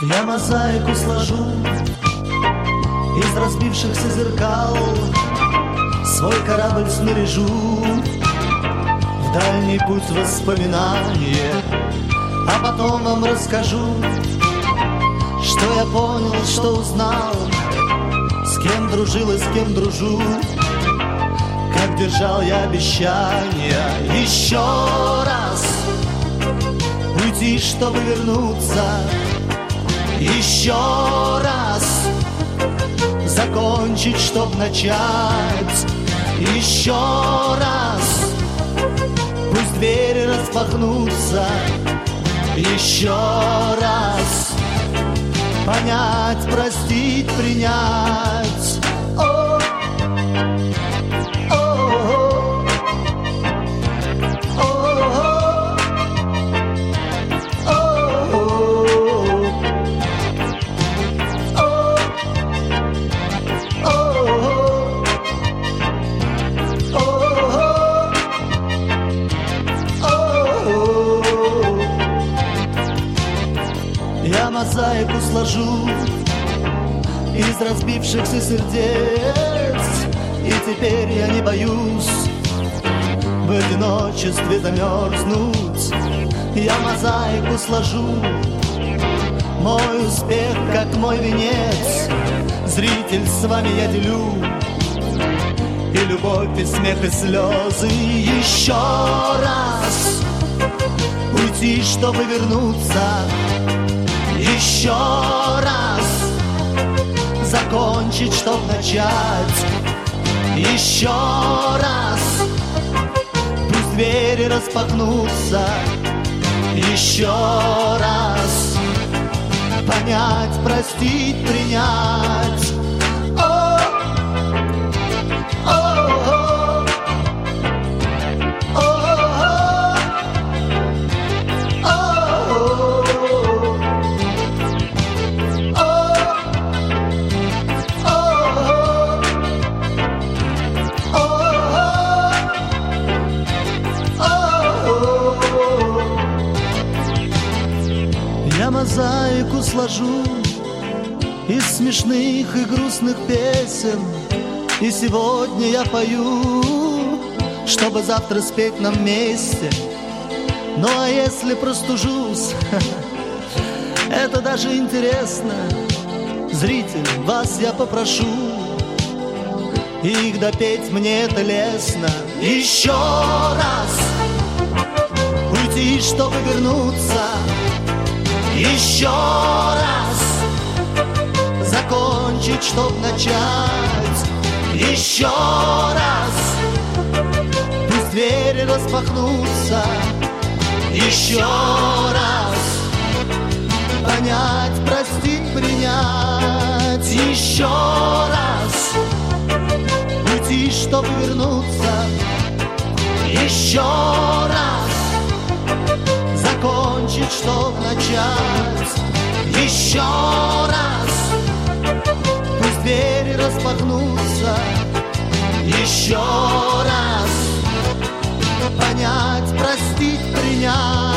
Я мозаику сложу из разбившихся зеркал, свой корабль снаряжу в дальний путь воспоминания, а потом вам расскажу, что я понял, что узнал, с кем дружил и с кем дружу, как держал я обещания. Еще раз уйти, чтобы вернуться, еще раз закончить, чтоб начать, еще раз пусть двери распахнутся, еще раз понять, простить, принять. О, о, о, о, я мозаику сложу из разбившихся сердец, и теперь я не боюсь в одиночестве замерзнуть. Я мозаику сложу, мой успех как мой венец, зритель, с вами я делю и любовь, и смех, и слезы. Еще раз уйти, чтобы вернуться, еще раз закончить, чтоб начать, еще раз пусть двери распахнутся, еще раз понять, простить, принять. О, о, о, о, я мозаику сложу из смешных и грустных песен, и сегодня я пою, чтобы завтра спеть нам вместе. Ну а если простужусь, это даже интересно. Зритель, вас я попрошу их допеть, мне это лестно. Еще раз уйти, чтобы вернуться, еще раз закончить, чтоб начать, еще раз пусть двери распахнутся, еще раз понять, простить, принять, еще раз уйти, чтобы вернуться, еще раз закончить, чтоб начать, еще раз пусть двери распахнутся, еще раз понять, простить, принять.